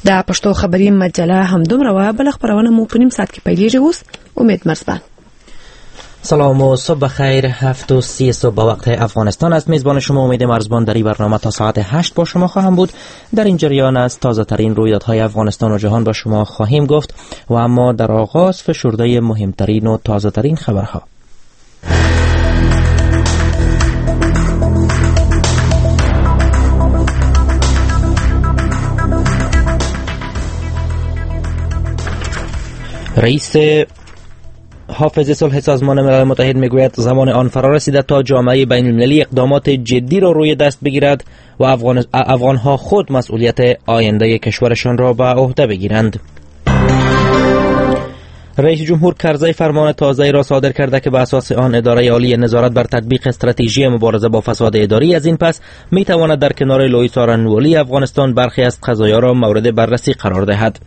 د پښتو خبري مجله همدومره و. بل خبرونه مو په نیم ساعت کې پیلېږي. اوس امید مرزبان. سلام و صبح خیر. 7:30 صبح به وقت افغانستان است. میزبان شما امید مرزبان در این برنامه تا ساعت 8 با شما خواهم بود. در این جریان از تازه ترین رویدادهای افغانستان و جهان با شما خواهیم گفت و اما در آغاز فشرده مهمترین و تازه ترین خبرها. رئیس حافظ صلح سازمان ملل متحد میگوید زمان آن فرا رسیده تا جامعه بین المللی اقدامات جدی را روی دست بگیرد و افغانها خود مسئولیت آینده کشورشان را به عهده بگیرند. رئیس جمهور کرزی فرمان تازه‌ای را صادر کرده که به اساس آن اداره عالی نظارت بر تطبیق استراتژی مبارزه با فساد اداری از این پس می تواند در کنار لویی سارنوالی افغانستان برخی از قضایا را مورد بررسی قرار دهد.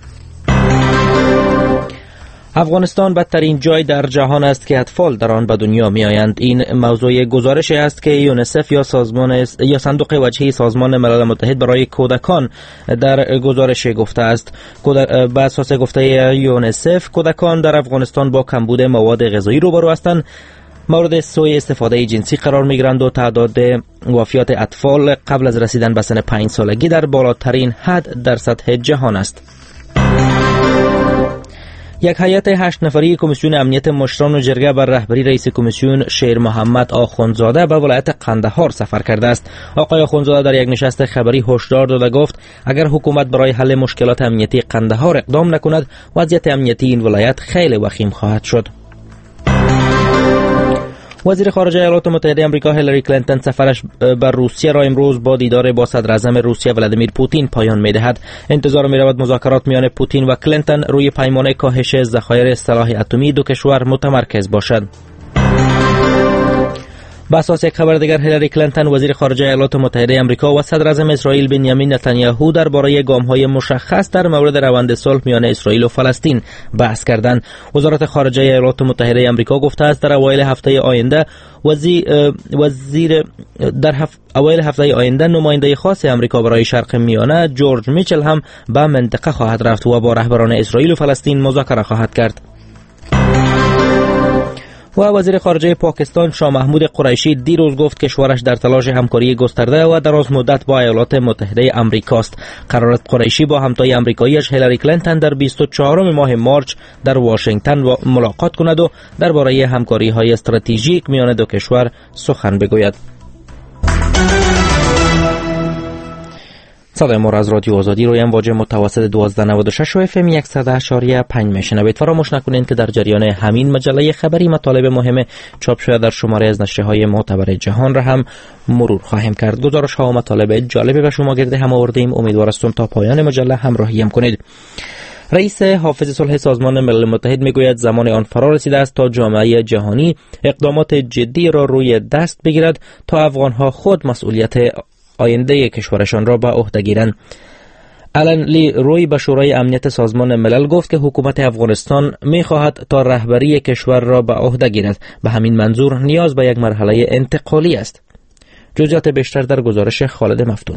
افغانستان بدترین جای در جهان است که اطفال در آن به دنیا می آیند. این موضوع گزارشی است که یونیسف یا صندوق وجهی سازمان ملل متحد برای کودکان در گزارش گفته است. به اساس گفته یونیسف کودکان در افغانستان با کمبود مواد غذایی روبرو هستند، مورد سوء استفاده جنسی قرار می گیرند و تعداد وفیات اطفال قبل از رسیدن به سن 5 سالگی در بالاترین حد در سطح جهان است. یک هیئت 8 نفری کمیسیون امنیت مشران و جرگه بر رهبری رئیس کمیسیون شیر محمد آخوندزاده به ولایت قندهار سفر کرده است. آقای آخوندزاده در یک نشست خبری هشدار داده گفت اگر حکومت برای حل مشکلات امنیتی قندهار اقدام نکند وضعیت امنیتی این ولایت خیلی وخیم خواهد شد. وزیر خارجه ایالات متحده آمریکا هیلاری کلینتون سفرش بر روسیه را امروز با دیدار با صدر اعظم روسیه ولادیمیر پوتین پایان می‌دهد. انتظار می‌رود مذاکرات میان پوتین و کلینتون روی پیمانه کاهش ذخایر سلاح اتمی دو کشور متمرکز باشد. با اساس یک خبر دیگر هیلاری کلینتون وزیر خارجه ایالات متحده آمریکا و صدر اعظم اسرائیل بنیامین نتانیاهو درباره گام‌های مشخص در مورد روند صلح میان اسرائیل و فلسطین بحث کردند. وزارت خارجه ایالات متحده آمریکا گفته است در اوایل هفته آینده نماینده خاص آمریکا برای شرق میانه جورج میچل هم به منطقه خواهد رفت و با رهبران اسرائیل و فلسطین مذاکره خواهد کرد. و وزیر خارجه پاکستان شاه محمود قریشی دیروز گفت کشورش در تلاش همکاری گسترده و دراز مدت با ایالات متحده آمریکاست. قرار است قریشی با همتای آمریکاییش هیلاری کلینتون در 24 ماه مارچ در واشنگتن ملاقات کند و درباره همکاری‌های استراتژیک میان دو کشور سخن بگوید. صدای ما را از رادیو آزادی روی امواج متوسط 1296 و FM 100.5 میشنوید. فراموش نکنید که در جریان همین مجله خبری مطالب مهم چاپ شده در شماره از نشریه‌های معتبر جهان را هم مرور خواهیم کرد. گزارش ها و مطالب جالبی به شما گرده هم آوردیم. امیدوار هستم تا پایان مجله همراهی کنید. رئیس حافظ صلح سازمان ملل متحد میگوید زمان آن فرا رسیده است تا جامعه جهانی اقدامات جدی را روی دست بگیرد تا افغانها خود مسئولیت آینده کشورشان را به عهده گیرند. آلن لی روی به شورای امنیت سازمان ملل گفت که حکومت افغانستان می‌خواهد تا رهبری کشور را به عهده گیرد. به همین منظور نیاز به یک مرحله انتقالی است. جزئیات بیشتر در گزارش خالد مفتون.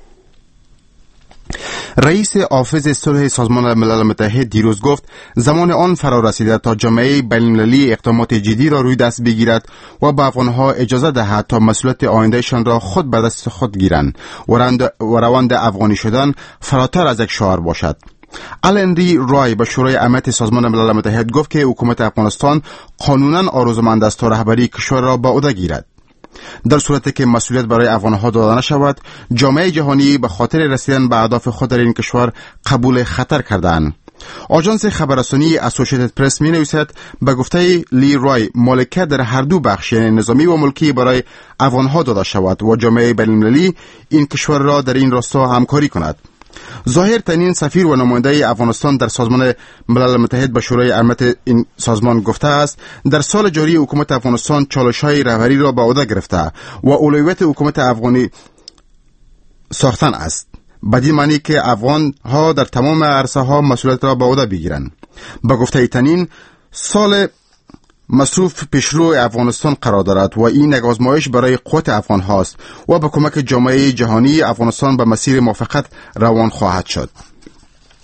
رئیس حافظ صلح سازمان ملل متحد دیروز گفت زمان آن فرا رسیده تا جامعه بین‌المللی اقدامات جدی را روی دست بگیرد و به افغانها اجازه دهد تا مسئولیت آیندهشان را خود به دست خود گیرند و روند افغانی شدن فراتر از یک شعار باشد. آلن لی رای به شورای امنیت سازمان ملل متحد گفت که حکومت افغانستان قانونا آرزومند است تا رهبری کشور را به عهده گیرد. در صورتی که مسئولیت برای افغانها داده نشود، جامعه جهانی به خاطر رسیدن به اهداف خود در این کشور قبول خطر کردند. آژانس خبررسانی اسوسییتد پرس می نویسد به گفته لی رای مالکیت در هر دو بخش یعنی نظامی و ملکی برای افغانها داده شود و جامعه بین‌المللی این کشور را در این راستا همکاری کند. ظاهر تنین سفیر و نماینده افغانستان در سازمان ملل متحد به شورای امنیت این سازمان گفته است در سال جاری حکومت افغانستان چالش‌های رهبری را به عهده گرفته و اولویت حکومت افغانی ساختن است. بدین معنی که افغان ها در تمام عرصه ها مسئولیت را به عهده بگیرند. به گفته تنین سال مصروف پیشرو افغانستان قرار دارد و این یک آزمایش برای قوت افغان هاست و با کمک جامعه جهانی افغانستان به مسیر موفقیت روان خواهد شد.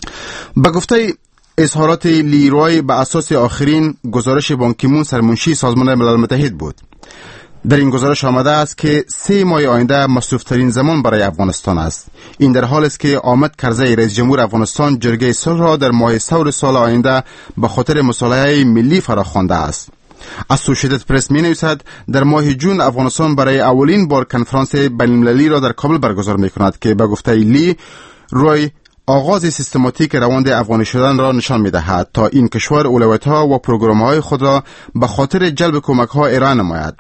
به گفته اظهارات لی روی به اساس آخرین گزارش بان کی مون سرمنشی سازمان ملل متحد بود. در این گزارش آمده است که 3 ماه آینده مصروف ترین زمان برای افغانستان است. این در حال است که حامد کرزی رئیس جمهور افغانستان جرگه صلح را در ماه ثور سال آینده به خاطر مصالحه ملی فراخوانده است. اسوسییتد پرس می نویسد در ماه جون افغانستان برای اولین بار کنفرانس بین‌المللی را در کابل برگزار می کند که به گفته لی روی آغاز سیستماتیک روند افغانی شدن را نشان می دهد تا این کشور اولویت‌ها و پروگرام‌های خود را به خاطر جلب کمک‌ها ارائه نماید.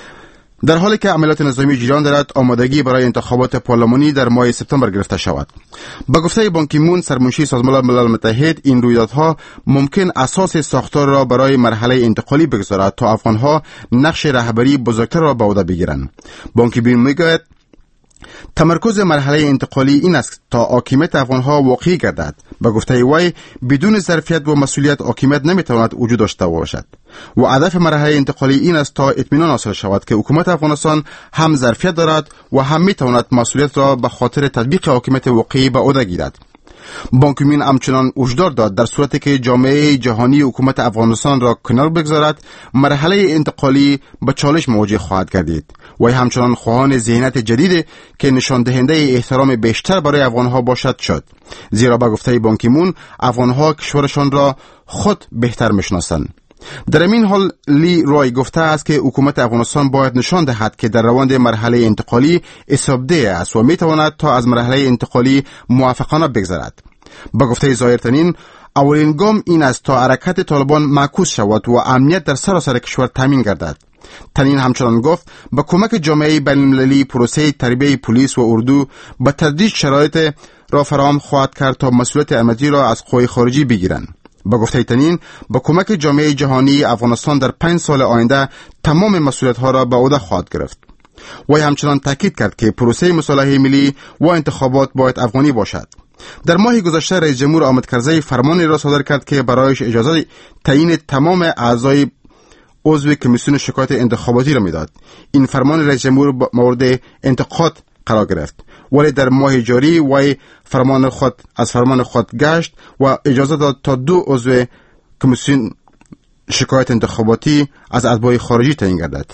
در حالی که عملیات نظامی جریان دارد، آمادگی برای انتخابات پارلمانی در ماه سپتامبر گرفته شود. با گفته بان کی مون سرمنشی سازمان ملل متحد، این رویدادها ممکن اساس ساختار را برای مرحله انتقالی بگذارد تا افغانها نقش رهبری بزرگتر را به عهده بگیرند. بان کی مون میگوید تمرکز مرحله انتقالی این است تا حاکمیت افغانها واقعی گردد. به گفته وی بدون ظرفیت و مسئولیت حاکمیت نمیتواند وجود داشته باشد و هدف مرحله انتقالی این است تا اطمینان حاصل شود که حکومت افغانستان هم ظرفیت دارد و هم میتواند مسئولیت را به خاطر تطبیق حاکمیت واقعی به عهده گیرد. بان کی مون همچنان هشدار داد در صورتی که جامعه جهانی حکومت افغانستان را کنار بگذارد، مرحله انتقالی به چالش مواجه خواهد گردید. و همچنان خواهان ذهنیت جدید که نشان دهنده احترام بیشتر برای افغانها باشد شد. زیرا به گفته بان کی مون افغانها کشورشان را خود بهتر میشناسند. در این حال لی روی گفته است که حکومت افغانستان باید نشان دهد که در روند مرحله انتقالی حسابده است و میتواند تا از مرحله انتقالی موفقانه بگذرد. با گفته ظاهرتنین اولین گام این است تا حرکت طالبان معکوس شود و امنیت در سراسر کشور تامین گردد. تنین همچنان گفت با کمک جامعه بین‌المللی پروسه تربیت پلیس و اردو به تدریج شرایط را فراهم خواهد کرد تا مسئولیت امنیتی را از قوای خارجی بگیرند. با گفته تنین با کمک جامعه جهانی افغانستان در 5 سال آینده تمام مسئولیت‌ها را به عهده خواهد گرفت. و همچنان تاکید کرد که پروسه مصالحه ملی و انتخابات باید افغانی باشد. در ماه گذشته رئیس جمهور حامد کرزی فرمانی را صادر کرد که برایش اجازه تعیین تمام اعضای عضو کمیسیون شکایت انتخاباتی را میداد. این فرمان رئیس جمهور مورد انتقاد قرار گرفت، ولی در ماه جاری وی از فرمان خود گشت و اجازه داد تا 2 عضو کمیسیون شکایت انتخاباتی از اتباع خارجی تعیین گردد.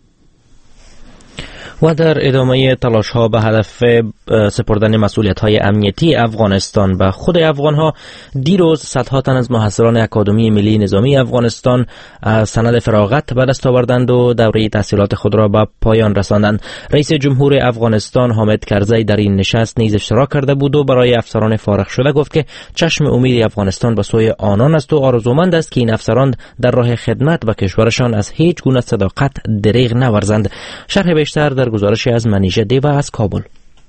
و در ادامه تلاش ها به هدف سپردن مسئولیت های امنیتی افغانستان به خود افغان ها، دیروز صدها تن از محصلان اکادمی ملی نظامی افغانستان سند فراغت به دست آوردند و دوره تحصیلات خود را به پایان رساندند. رئیس جمهور افغانستان حامد کرزی در این نشست نیز اشتراک کرده بود و برای افسران فارغ شده گفت که چشم امید افغانستان به سوی آنان است و آرزومند است که این افسران در راه خدمت به کشورشان از هیچ گونه صداقت دریغ نورزند. شرح بیشتر در گزارشی از منیژه دیبا از کابل.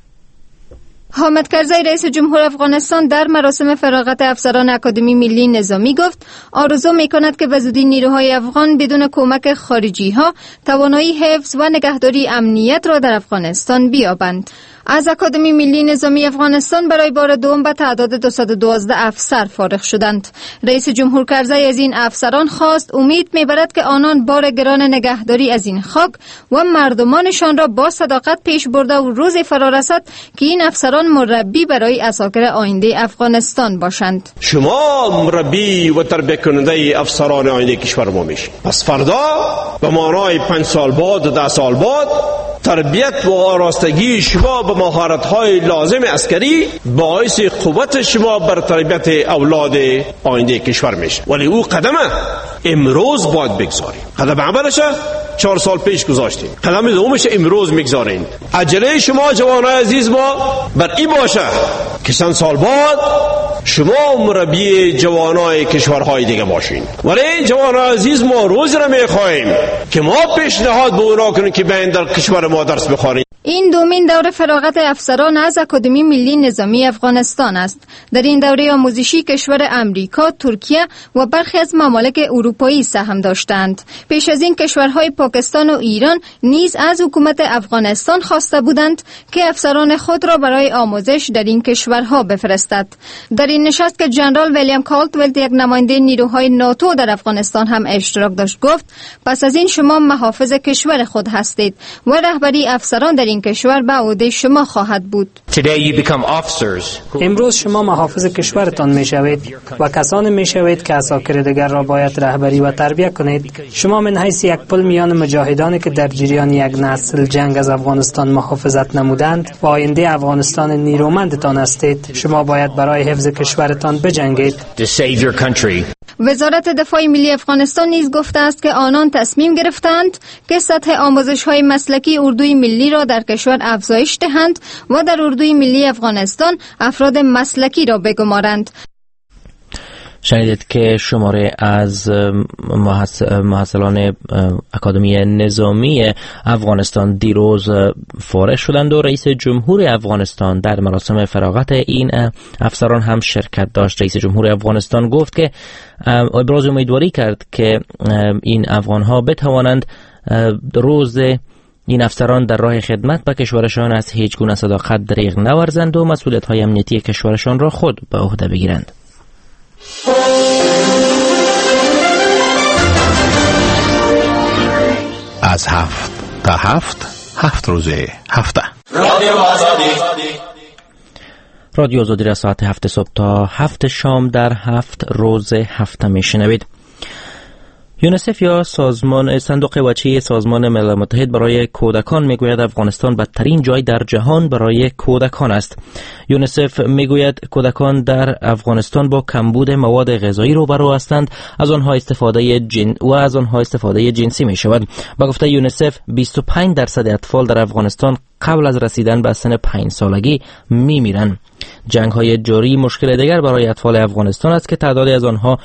حامد کرزی رئیس جمهور افغانستان در مراسم فراغت افسران اکادمی ملی نظامی گفت آرزو می‌کند که به زودی نیروهای افغان بدون کمک خارجی‌ها توانایی حفظ و نگهداری امنیت را در افغانستان بیابند. از اکادمی ملی نظامی افغانستان برای بار دوم به تعداد 212 افسر فارغ شدند. رئیس جمهور کرزی از این افسران خواست امید می‌برد که آنان بار گران نگهداری از این خاک و مردمانشان را با صداقت پیش برده و روزی فرا رسد که این افسران مربی برای عساکر آینده افغانستان باشند. شما مربی و تربیت کننده افسران آینده کشور ما میشید. پس فردا به معنای 5 سال بعد و 10 سال بعد تربیت و آراستگی شما به مهارت‌های لازم عسکری باعث قوت شما بر تربیت اولاد آینده کشور میشه. ولی او قدم امروز باید بگذاریم. قدم اولش 4 سال پیش گذاشتیم. قدم دومش امروز میگذاریم. عجله شما جوانای عزیز ما بر این باشه که چند سال بعد شما مربی جوانای کشورهای دیگه باشین. ولی این جوانای عزیز ما روز را میخواهیم که ما پیشنهاد به اونا کنیم که بیاین در کشور ما درس بخوانید. این دومین دوره فراغت افسران از اکادمی ملی نظامی افغانستان است. در این دوره آموزشی کشور امریکا، ترکیه و برخی از ممالک اروپایی سهم داشتند. پیش از این کشورهای پاکستان و ایران نیز از حکومت افغانستان خواسته بودند که افسران خود را برای آموزش در این کشورها بفرستد. در این نشست که جنرال ویلیام کالتولت یک نماینده نیروهای ناتو در افغانستان هم اشتراک داشت گفت پس از این شما محافظ کشور خود هستید و رهبری افسران در این این کشور به عهده شما خواهد بود. امروز شما محافظ کشورتان می شوید و کسانی می شوید که عساکر دیگر را باید رهبری و تربیت کنید. شما من حیث یک پل میان مجاهدانی که در جریان یک نسل جنگ از افغانستان محافظت نمودند و آینده افغانستان نیرومندتان هستید. شما باید برای حفظ کشورتان بجنگید. وزارت دفاع ملی افغانستان نیز گفته است که آنان تصمیم گرفتند که سطح آموزش‌های مسلکی اردوی ملی را در کشور افزایش دهند و در اردوی ملی افغانستان افراد مسلکی را بگمارند. شنیدید که شماره از محصلان اکادمی نظامی افغانستان دیروز فارغ شدند و رئیس جمهور افغانستان در مراسم فراغت این افسران هم شرکت داشت. رئیس جمهور افغانستان گفت که ابراز امیدواری کرد که این افغانها بتوانند روز این افسران در راه خدمت به کشورشان از هیچ گونه صداقت دریغ نورزند و مسئولیت‌های امنیتی کشورشان را خود به عهده بگیرند. از 7 تا 7 روز هفته رادیو آزادی را ساعت 7 صبح تا 7 شام در 7 روز هفته میشنوید. یونیسف یا صندوق وجهی سازمان ملل متحد برای کودکان میگوید افغانستان بدترین جای در جهان برای کودکان است. یونیسف میگوید کودکان در افغانستان با کمبود مواد غذایی روبرو هستند، از آنها استفاده جنسی می شود. با گفته یونیسف 25% اطفال در افغانستان قبل از رسیدن به سن 5 سالگی میمیرند. جنگ های جاری مشکل دیگر برای اطفال افغانستان است که تعدادی از آنها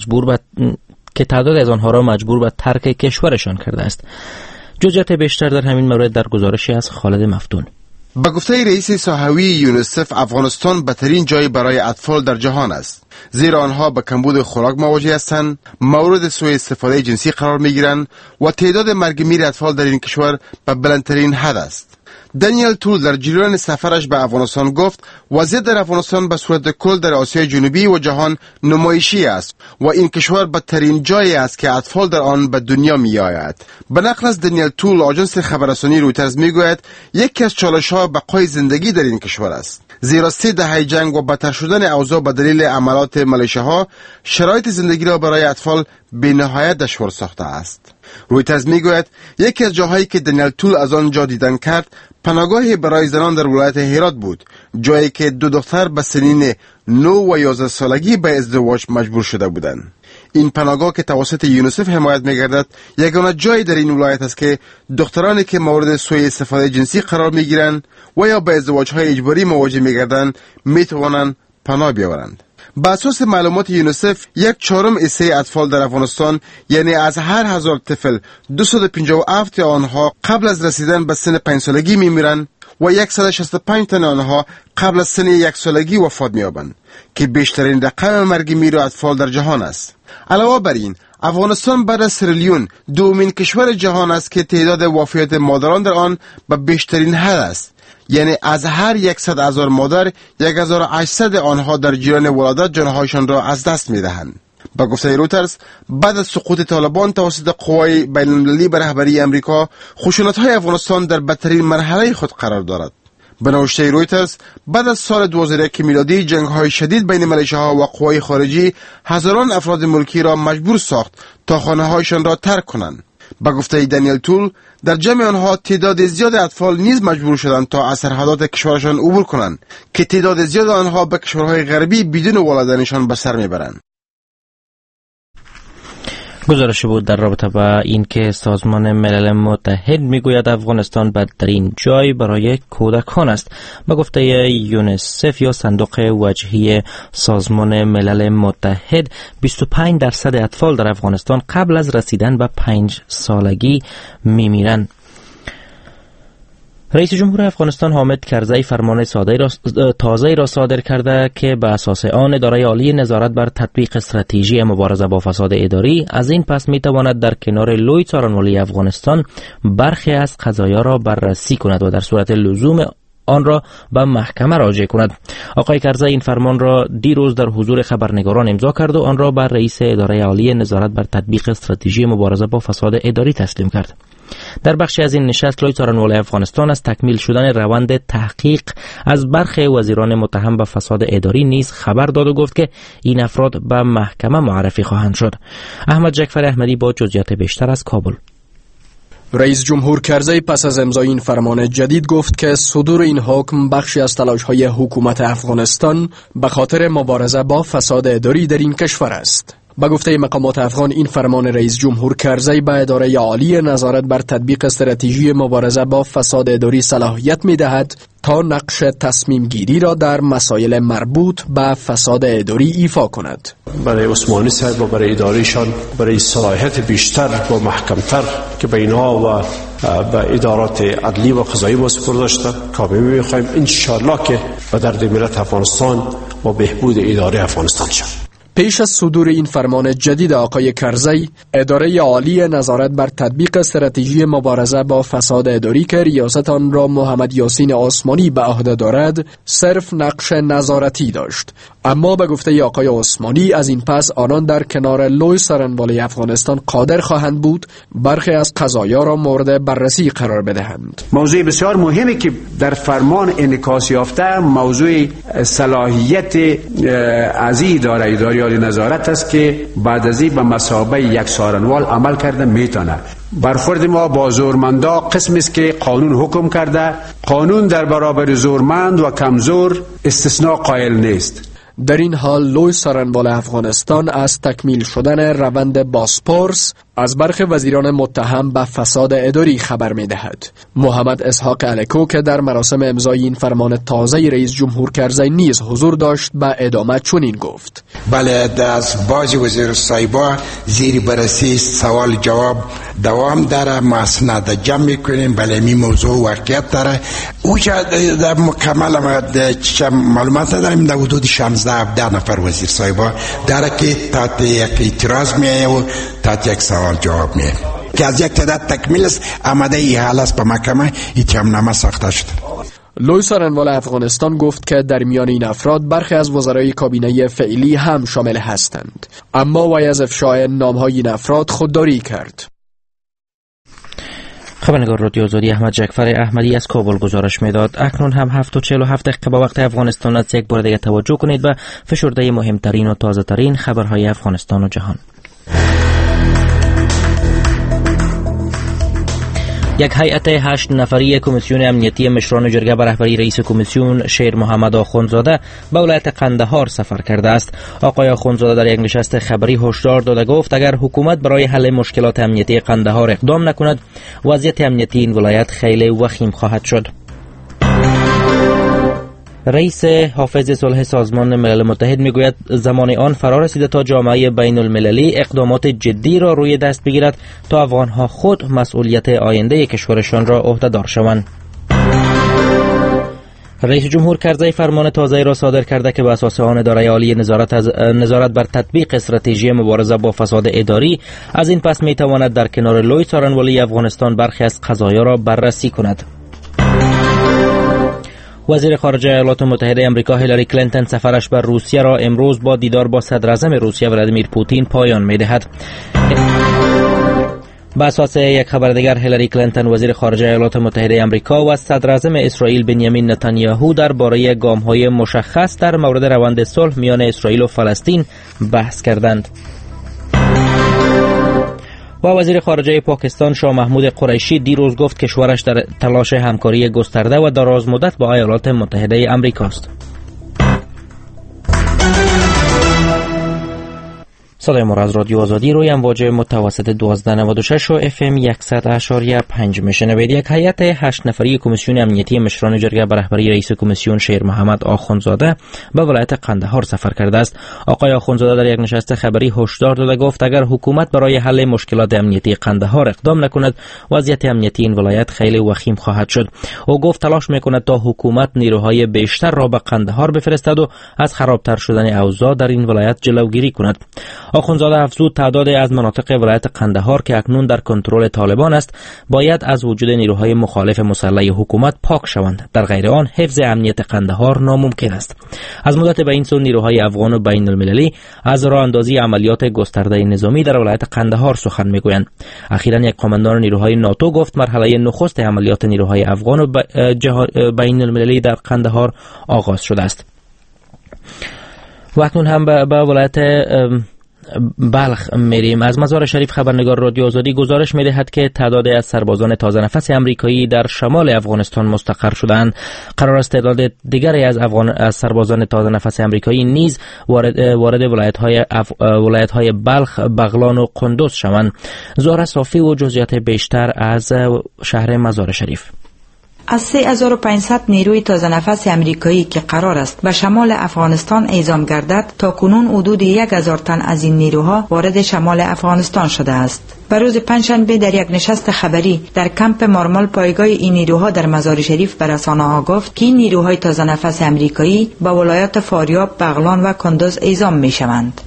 را مجبور به ترک کشورشان کرده است. جزئیات بیشتر در همین مورد در گزارشی از خالد مفتون. با گفته رئیس ساحوی یونیسف، افغانستان بهترین جای برای اطفال در جهان است، زیرا آنها با کمبود خوراک مواجه هستند، مورد سوء استفاده جنسی قرار میگیرند و تعداد مرگ میر اطفال در این کشور به بلندترین حد است. دانیل تول در جریان سفرش به افغانستان گفت وضعیت در افغانستان به صورت کل در آسیای جنوبی و جهان نمایشی است و این کشور بدترین جایی است که اطفال در آن به دنیا می آید. به نقل از دانیل تول، آژانس خبررسانی رویترز می گوید یکی از چالش‌ها بقای زندگی در این کشور است، زیرا 3 دهه جنگ و بدتر شدن اوضاع به دلیل عملات ملیشه‌ها شرایط زندگی را برای اطفال بی‌نهایت دشوار ساخته است. رویترز میگوید یکی از جاهایی که دانیل تول از آن جا دیدن کرد پناهگاهی برای زنان در ولایت هرات بود، جایی که 2 دختر به سنین 9 و 11 سالگی به ازدواج مجبور شده بودند. این پناهگاه که توسط یونیسف حمایت می‌گردد یگانه جایی در این ولایت است که دخترانی که مورد سوء استفاده جنسی قرار می‌گیرند و یا به ازدواج‌های اجباری مواجه می‌گردند می‌توانند پناه بیاورند. بر اساس معلومات یونیسف 1/4 حصه اطفال در افغانستان، یعنی از هر 1000 طفل 257 آنها قبل از رسیدن به سن 5 سالگی میمیرند و 165 تن آنها قبل از سن 1 سالگی وفات می‌یابند که بیشترین رقم مرگ میر اطفال در جهان است. علاوه بر این، افغانستان بعد از سریلیون دومین کشور جهان است که تعداد وفیات مادران در آن به بیشترین حد است، یعنی از هر 100,000 مادر 1800 آنها در جریان ولادت جانهایشان را از دست می‌دهند. با گفته رویترز، بعد از سقوط طالبان توسط قوای بین‌المللی به رهبری امریکا، خشونت‌های افغانستان در بدترین مرحله خود قرار دارد. به نوشته رویترز، بعد از سال 2001 میلادی جنگ‌های شدید بین ملیشه‌ها و قوای خارجی هزاران افراد ملکی را مجبور ساخت تا خانه‌هایشان را ترک کنند. با گفته دانیل تول، در جمع آنها تعداد زیاد اطفال نیز مجبور شدند تا از سرحدات کشورشان عبور کنند که تعداد زیاد آنها به کشورهای غربی بدون والدینشان به سر میبرند. گزارش بود در رابطه با این که سازمان ملل متحد میگوید افغانستان بدترین جای برای کودکان است. با گفته یونیسف یا صندوق وجهی سازمان ملل متحد 25% اطفال در افغانستان قبل از رسیدن به 5 سالگی میمیرند. رئیس جمهور افغانستان حامد کرزی فرمان تازه‌ای را صادر کرده که به اساس آن اداره عالی نظارت بر تطبیق استراتژی مبارزه با فساد اداری از این پس میتواند در کنار لوی څارنوالۍ افغانستان برخی از قضایا را بررسی کند و در صورت لزوم آن را به محکمه راجع کند. آقای کرزی این فرمان را دیروز در حضور خبرنگاران امضا کرد و آن را بر رئیس اداره عالی نظارت بر تطبیق استراتژی مبارزه با فساد اداری تسلیم کرد. در بخشی از این نشست لوی څارنوالۍ افغانستان از تکمیل شدن روند تحقیق از برخی وزیران متهم به فساد اداری نیز خبر داد و گفت که این افراد به محکمه معرفی خواهند شد. احمد جعفر احمدی با جزئیات بیشتر از کابل. رئیس جمهور کرزی پس از امضای این فرمان جدید گفت که صدور این حکم بخشی از تلاش‌های حکومت افغانستان به خاطر مبارزه با فساد اداری در این کشور است. با گفته مقامات افغان این فرمان رئیس جمهور کرزی به اداره عالی نظارت بر تطبیق استراتژی مبارزه با فساد اداری صلاحیت می‌دهد تا نقش تصمیم گیری را در مسائل مربوط به فساد اداری ایفا کند. برای عثمانی صاحب و برای ادارهشان برای صلاحیت بیشتر و محکمتر که به اینها و به ادارات عدلی و قضایی واسپرده داشته کامل می‌خوایم انشالله که به درد ملت افغانستان و بهبود اداره افغانستان شد. پیش از صدور این فرمان جدید آقای کرزی، اداره عالی نظارت بر تطبیق استراتژی مبارزه با فساد اداری که ریاست آن را محمد یاسین عثمانی به عهده دارد، صرف نقش نظارتی داشت. اما به گفته آقای عثمانی از این پس آنان در کنار لوی څارنوالۍ افغانستان قادر خواهند بود برخی از قضایا را مورد بررسی قرار بدهند. موضوع بسیار مهمی که در فرمان انعکاس یافته موضوع صلاحیت از اداره عالی نظارت است که بعد از این به مثابه یک څارنوال عمل کرده میتونه. برخورد ما با زورمندا قسمی است که قانون حکم کرده، قانون در برابر زورمند و کمزور استثناء قائل نیست. در این حال لوی څارنوال افغانستان از تکمیل شدن روند بازپرس از برخی وزیران متهم به فساد اداری خبر می‌دهد. محمد اسحاق الکو که در مراسم امضای این فرمان تازه رئیس جمهور کرزی نیز حضور داشت به ادامه چنین گفت: بله، از بعضی وزیر صاحبا زیر بررسی سوال جواب دوام داره، ما اسناد جمع می‌کنیم، بله می موضوع واقعیت داره. او که در مکمل معلومات نداریم، در حدود 16-17 نفر وزیر صاحبا داره که تحت یک اعتراض میایه و تحت یک سوال جواب میه که از یک تعداد تکمیل است، آماده ای حال است به محکمه اتهامنامه ساخته شده. لوی څارنوال افغانستان گفت که در میان این افراد برخی از وزرای کابینه فعلی هم شامل هستند، اما وی از افشای نام‌های این افراد خودداری کرد. خبرنگار رادیو آزادی احمد جعفر احمدی از کابل گزارش میداد. اکنون هم 7:47 به وقت افغانستان است. یک بار دیگه توجه کنید به فشرده مهمترین و تازه ترین خبرهای افغانستان و جهان. یک هیئت 8 نفری کمیسیون امنیتی مشران جرگه به رهبری رئیس کمیسیون شیر محمد آخوندزاده به ولایت قندهار سفر کرده است. آقای آخوندزاده در یک نشست خبری هشدار داده گفت اگر حکومت برای حل مشکلات امنیتی قندهار اقدام نکند وضعیت امنیتی این ولایت خیلی وخیم خواهد شد. رئیس حافظ صلح سازمان ملل متحد میگوید زمان آن فرا رسیده تا جامعه بین المللی اقدامات جدی را روی دست بگیرد تا افغانها خود مسئولیت آینده کشورشان را عهده‌دار شوند. رئیس جمهور کرزی فرمان تازه را صادر کرده که به اساس آن اداره عالی نظارت بر تطبیق استراتژی مبارزه با فساد اداری از این پس میتواند در کنار لوی څارنوالۍ افغانستان برخی از قضایا را بررسی کند. وزیر خارجه ایالات متحده آمریکا هیلاری کلینتون سفرش بر روسیه را امروز با دیدار با صدر اعظم روسیه ولادیمیر پوتین پایان می‌دهد. به اساس یک خبر دیگر هیلاری کلینتون وزیر خارجه ایالات متحده آمریکا و صدر اعظم اسرائیل بنیامین نتانیاهو درباره گام‌های مشخص در مورد روند صلح میان اسرائیل و فلسطین بحث کردند. و وزیر خارجه پاکستان شاه محمود قریشی دیروز گفت کشورش در تلاش همکاری گسترده و دراز مدت با ایالات متحده آمریکا است. صدای ما از رادیو آزادی روی امواج متوسط 1296 و FM 100.5 میشنوید. یک هیئت 8 نفری کمیسیون امنیتی مشران جرگه به رهبری رئیس کمیسیون شیر محمد آخوندزاده به ولایت قندهار سفر کرده است. آقای آخوندزاده در یک نشست خبری هشدار داده گفت اگر حکومت برای حل مشکلات امنیتی قندهار اقدام نکند وضعیت امنیتی این ولایت خیلی وخیم خواهد شد. او گفت تلاش میکند تا حکومت نیروهای بیشتر را به قندهار بفرستد و از خرابتر شدن اوضاع در این ولایت جلوگیری کند. آخوندزاده افزود تعداد از مناطق ولایت قندهار که اکنون در کنترل طالبان است باید از وجود نیروهای مخالف مسلح حکومت پاک شوند، در غیر آن حفظ امنیت قندهار ناممکن است. از مدت به این سو نیروهای افغان و بین المللی از راه اندازی عملیات گسترده نظامی در ولایت قندهار سخن میگویند. اخیراً یک قماندان نیروهای ناتو گفت مرحله نخست عملیات نیروهای افغان و بین المللی در قندهار آغاز شده است. و اکنون هم به ولایت بلخ میریم. از مزار شریف خبرنگار رادیو آزادی گزارش میدهد که تعداد از سربازان تازه نفس امریکایی در شمال افغانستان مستقر شدند. قرار است تعداد دیگری از سربازان تازه نفس امریکایی نیز وارد ولایت‌های بلخ، بغلان و قندوز شوند. زهره صافی و جزئیات بیشتر از شهر مزار شریف. از 3500 نیروی تازه نفس امریکایی که قرار است به شمال افغانستان اعزام گردد، تا کنون حدود 1000 تن از این نیروها وارد شمال افغانستان شده است. به روز پنجشنبه در یک نشست خبری در کمپ مارمال پایگاه این نیروها در مزار شریف به رسانه‌ها گفت که این نیروهای تازه نفس امریکایی به ولایات فاریاب، بغلان و کندوز اعزام می‌شوند.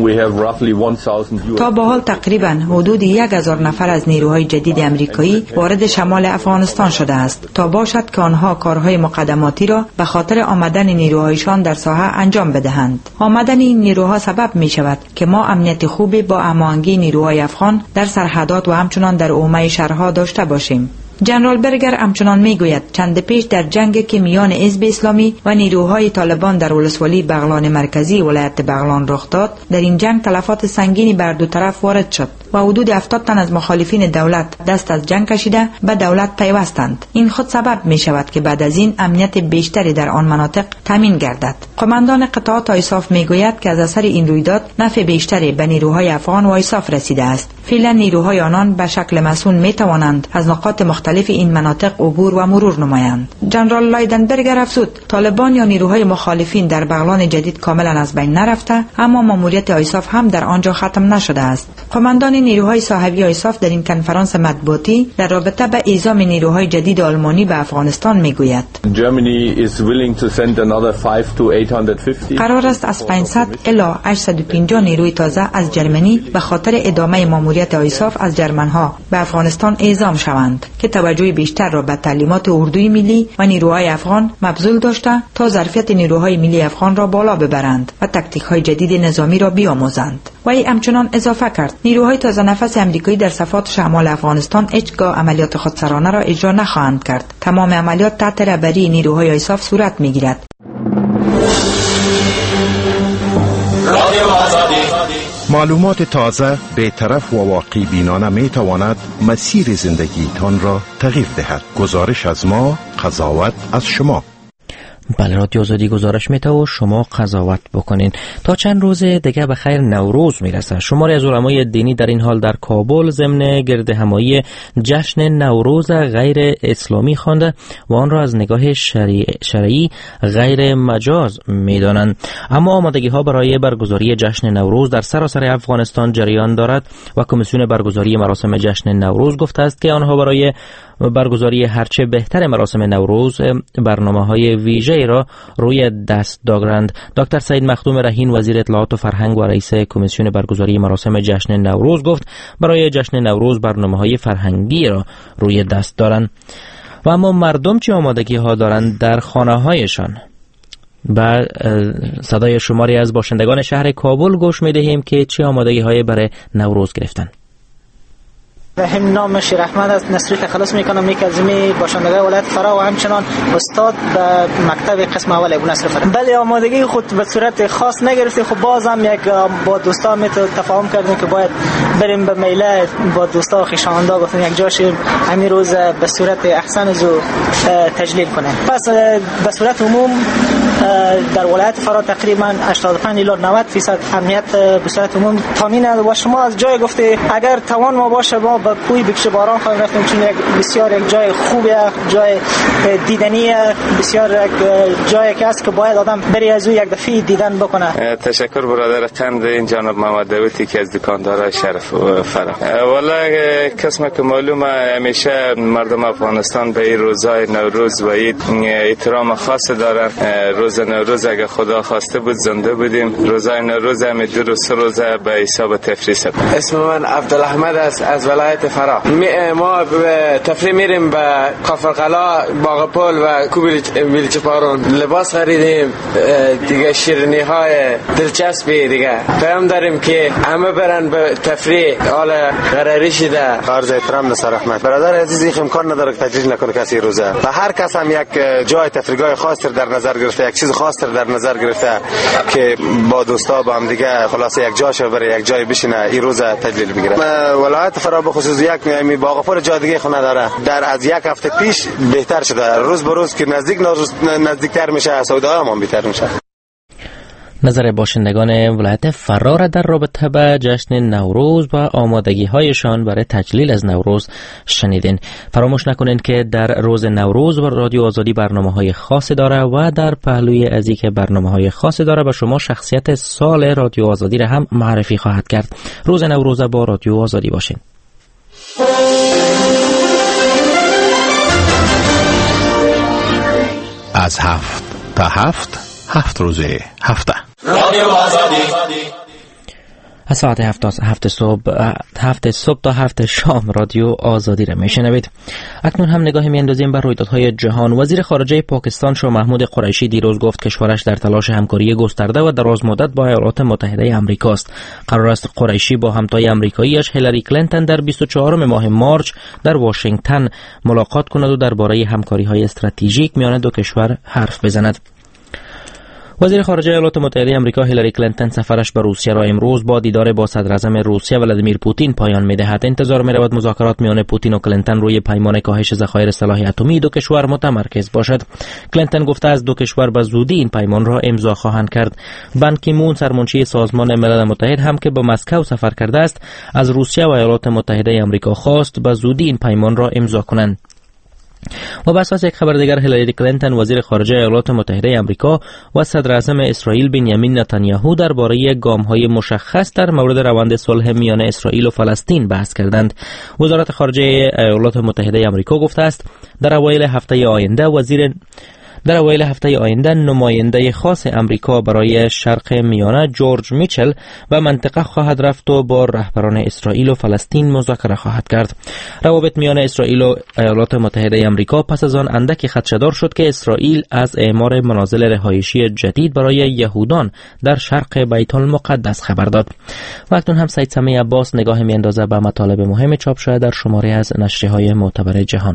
تا به حال تقریباً حدود 1000 نفر از نیروهای جدید امریکایی وارد شمال افغانستان شده است تا باشد که آنها کارهای مقدماتی را به خاطر آمدن نیروهایشان در ساحه انجام بدهند. آمدن این نیروها سبب می‌شود که ما امنیت خوبی با هماهنگی نیروهای افغان در سرحدات و همچنان در حومه شهرها داشته باشیم. جنرال برگر همچنان میگوید چند پیش در جنگ که میان حزب اسلامی و نیروهای طالبان در ولسوالی بغلان مرکزی ولایت بغلان رخ داد، در این جنگ تلفات سنگینی بر دو طرف وارد شد و حدود 70 تن از مخالفین دولت دست از جنگ کشیده به دولت پیوستند. این خود سبب می شود که بعد از این امنیت بیشتری در آن مناطق تامین گردد. قماندان قطعات آیساف میگوید که از اثر این رویداد نفع بیشتری به نیروهای افغان و آیساف رسیده است. فعلا نیروهای آنان به شکل مسئول می توانند از نقاط مختلف این مناطق عبور و مرور نمایند. جنرال لایدنبرگر افزود طالبان یا نیروهای مخالفین در بغلان جدید کاملا از بین نرفته، اما ماموریت آیساف هم در آنجا ختم نشده است. قماندان نیروهای صاحبی آیساف در این کنفرانس مطبوعاتی در رابطه به اعزام نیروهای جدید آلمانی به افغانستان میگوید قرار است از 500 الی 850 نیروی تازه از جرمنی به خاطر ادامه ماموریت آیساف از جرمنها به افغانستان اعزام شوند که توجه بیشتر را به تعلیمات اردوی ملی و نیروهای افغان مبذول داشته تا ظرفیت نیروهای ملی افغان را بالا ببرند و تاکتیک‌های جدید نظامی را بیاموزند. و ای همچنان اضافه کرد نیروهای تازه نفس امریکایی در صفات شمال افغانستان هیچگاه عملیات خودسرانه را اجرا نخواهند کرد. تمام عملیات تحت رهبری نیروهای آیساف صورت میگیرد. معلومات تازه، بی‌طرف و واقعی بینانه می تواند مسیر زندگیتان را تغییر دهد. گزارش از ما، قضاوت از شما. بله، رادیو آزادی گزارش میته و شما قضاوت بکنین. تا چند روز دیگه به خیر نوروز میرسه. شماری از علمای دینی در این حال در کابل ضمن گرد همایی جشن نوروز غیر اسلامی خوانده و آن را از نگاه شرعی غیر مجاز میدانند. اما آمادگی ها برای برگزاری جشن نوروز در سراسر افغانستان جریان دارد و کمیسیون برگزاری مراسم جشن نوروز گفته است که آنها برای برگزاری هرچه بهتر مراسم نوروز برنامه‌های ویژه‌ای را روی دست دارند. دکتر سعید مخدوم رهین وزیر اطلاعات و فرهنگ و رئیس کمیسیون برگزاری مراسم جشن نوروز گفت برای جشن نوروز برنامه‌های فرهنگی را روی دست دارند. و اما مردم چه آمادگی‌ها دارند در خانه‌هایشان؟ با صدای شماری از باشندگان شهر کابل گوش می‌دهیم که چه آمادگی‌هایی برای نوروز گرفتند. هم نام شیر احمد است. نصری تخلص میکنم یک از باشندگان ولایت فرا و همچنان استاد به مکتب قسم اول ابو نصر فرا. بله، آمادگی خود به صورت خاص نگرفته. خب بازم یک با دوستان تفاهم کردیم که باید بریم به میله با دوستا و خویشاوندان گفتن یک جاش همین روز به صورت احسن از تجلیل کنیم. پس به صورت عموم در ولایت فرا تقریبا 85 الی 90% امنیت به صورت عموم تامین است و شما از جای گفته اگر توان ما باشه ما به کوی بکش باران خواهیم رفتیم، چون بسیار یک جای خوبه، جای دیدنیه، بسیار جایی که است که باید آدم بری از او یک دفعه دیدن بکنه. تشکر برادر تند این جناب محمد داوودی که از دکاندار شرف فرا. والله قسم که معلومه همیشه مردم افغانستان به این روزهای نوروز و عید احترام خاص دارن. روز نوروز اگه خدا خواسته بود زنده بودیم. روزای نوروز هم 2 روز 3 روز به حساب تفریح است. اسم من عبدالاحمد است از ولایت فرا. ما به تفریح میریم به کافرقلا، باغپل و کوبیل چپارون. لباس خریدیم دیگه، شیرینی های دلچسبی دیگه. پیام داریم که همه برن به تفریح، حال قراری شده. عرض احترام نصر احمد. برادر عزیز، امکان نداره که تجلیل نکنه کسی روزه. و هر کس هم یک جای تفریحگاه خاص در نظر گرفته، یک چیز خاص در نظر گرفته که با دوستا با هم دیگه خلاصه یک جاشه بره، یک جای بشینه، این روز تجلیل بگیره. ولایت فرا به خصوص یک باغپل جای دیگه خونه داره. در از یک هفته پیش بهتر شده. روز به روز که نزدیکتر میشه، سوداها هم بهتر میشه. نظر باشندگان ولایت فرا در رابطه به جشن نوروز و آمادگی هایشان برای تجلیل از نوروز شنیدین. فراموش نکنین که در روز نوروز و رادیو آزادی برنامه‌های خاص داره و در پهلوی از اینکه برنامه‌های خاص داره به شما شخصیت سال رادیو آزادی را هم معرفی خواهد کرد. روز نوروز با رادیو آزادی باشین. از 7 تا 7 روز هفته رادیو آزادی از ساعت 7 صبح تا 7 شام رادیو آزادی را میشنوید. اکنون هم نگاهی میاندازیم بر رویدادهای جهان. وزیر خارجه پاکستان شاه محمود قریشی دیروز گفت کشورش در تلاش همکاری گسترده و دراز مدت با ایالات متحده آمریکا است. قرار است قریشی با همتای آمریکاییش هیلاری کلینتون در 24 ماه مارچ در واشنگتن ملاقات کند و درباره همکاری‌های استراتژیک میان دو کشور حرف بزند. وزیر خارجه ایالات متحده آمریکا هیلاری کلینتون سفرش به روسیه را امروز با دیدار با صدر اعظم روسیه ولادیمیر پوتین پایان می‌دهد. انتظار می‌رود مذاکرات میان پوتین و کلینتون روی پیمان کاهش ذخایر سلاح اتمی دو کشور متمرکز باشد. کلینتون گفته از دو کشور به زودی این پیمان را امضا خواهند کرد. بان کی مون سرمنشی سازمان ملل متحد هم که به مسکو سفر کرده است از روسیه و ایالات متحده آمریکا خواست به زودی این پیمان را امضا کنند. و بر اساس یک خبر دیگر هیلاری کلینتون وزیر خارجه ایالات متحده آمریکا و صدر اعظم اسرائیل بنیامین نتانیاهو درباره گام‌های مشخص در مورد روند صلح میان اسرائیل و فلسطین بحث کردند. وزارت خارجه ایالات متحده آمریکا گفته است در اوایل هفته آینده نماینده خاص امریکا برای شرق میانه جورج میچل و منطقه خواهد رفت و با رهبران اسرائیل و فلسطین مذاکره خواهد کرد. روابط میان اسرائیل و ایالات متحده آمریکا پس از آن اندکی خدشه‌دار شد که اسرائیل از اعمار منازل رهایشی جدید برای یهودان در شرق بیت المقدس خبر داد. و اکنون هم سید سمی عباس نگاه میاندازه به مطالب مهم چاپ شده در شماره از نشریه‌های معتبر جهان.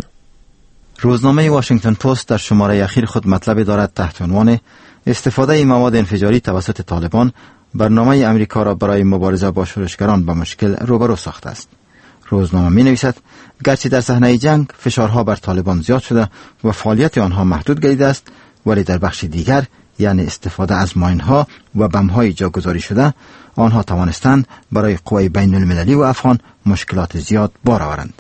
روزنامه واشنگتن پست در شماره اخیر خود مطلب دارد تحت عنوان استفاده مواد انفجاری توسط طالبان برنامه امریکا را برای مبارزه با شورشگران به مشکل روبرو ساخته است. روزنامه می نویسد گرچه در صحنه جنگ فشارها بر طالبان زیاد شده و فعالیت آنها محدود گردیده است، ولی در بخش دیگر یعنی استفاده از ماینها و بم‌های جاگذاری شده آنها توانستند برای قوای بین المللی و افغان مشکلات زیاد بار آورند.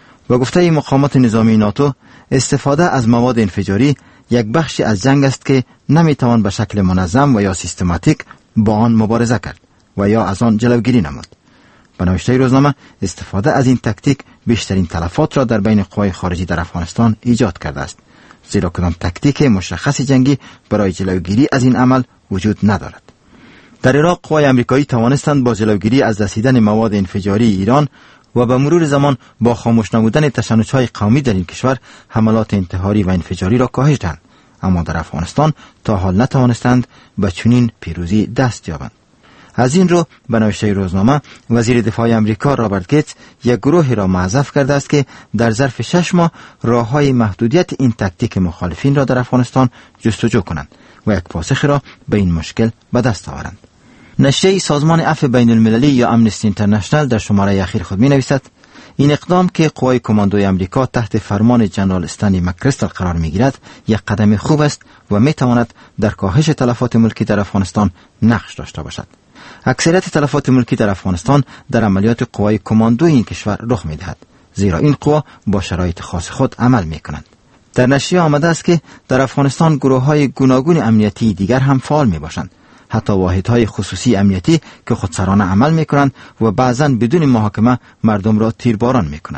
و گفته مقامات نظامی ناتو استفاده از مواد انفجاری یک بخشی از جنگ است که نمیتوان به شکل منظم و یا سیستماتیک با آن مبارزه کرد و یا از آن جلوگیری نمود. به نوشته روزنامه استفاده از این تکتیک بیشترین تلفات را در بین قوای خارجی در افغانستان ایجاد کرده است، زیرا کدام تکتیک مشخص جنگی برای جلوگیری از این عمل وجود ندارد. در عراق قوای آمریکایی توانستند با جلوگیری از رسیدن مواد انفجاری ایران و به مرور زمان با خاموش نمودن تشنج‌های قومی در این کشور حملات انتحاری و انفجاری را کاهش دهند، اما در افغانستان تا حال نتوانستند به چنین پیروزی دست یابند. از این رو به نوشته روزنامه وزیر دفاع آمریکا رابرت گیتس یک گروهی را معرفی کرده است که در ظرف 6 ماه راه‌های محدودیت این تکتیک مخالفین را در افغانستان جستجو کنند و یک پاسخ را به این مشکل به دست آورند. نشریه سازمان عفو بین المللی یا امنستی اینترنشنال در شماره اخیر خود می نویسد این اقدام که قوای کماندوی آمریکا تحت فرمان جنرال استنلی مکریستل قرار می گیرد یک قدم خوب است و می تواند در کاهش تلفات ملکی در افغانستان نقش داشته باشد. اکثریت تلفات ملکی در افغانستان در عملیات قوای کماندوی این کشور رخ می دهد، زیرا این قوا با شرایط خاص خود عمل می کنند. در نشریه آمده است که در افغانستان گروه‌های گوناگون امنیتی دیگر هم فعال می باشند، حتی واحدهای خصوصی امنیتی که خودسرانه عمل می کنند و بعضاً بدون محاکمه مردم را تیرباران می کنند.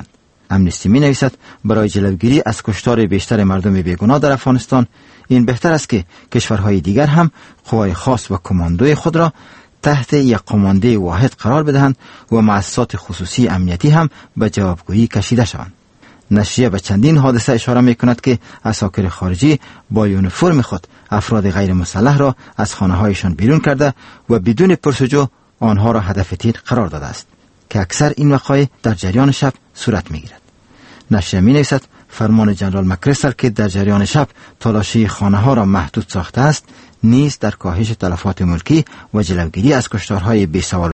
امنیستی می نویسد برای جلوگیری از کشتار بیشتر مردم بیگناه در افغانستان این بهتر است که کشورهای دیگر هم قوای خاص و کماندوی خود را تحت یک کمانده واحد قرار بدهند و مؤسسات خصوصی امنیتی هم به جوابگویی کشیده شوند. نشریه به چندین حادثه اشاره می کند که عساکر خارجی با یونیفرم خود افراد غیر مسلح را از خانه هایشان بیرون کرده و بدون پرسجو آنها را هدف تیر قرار داده است که اکثر این وقایع در جریان شب صورت می گیرد. نشریه می نویسد فرمان جنرال مکریستل که در جریان شب تالاشی خانه ها را محدود ساخته است نیز در کاهش تلفات ملکی و جلوگیری از کشتارهای بی‌سوال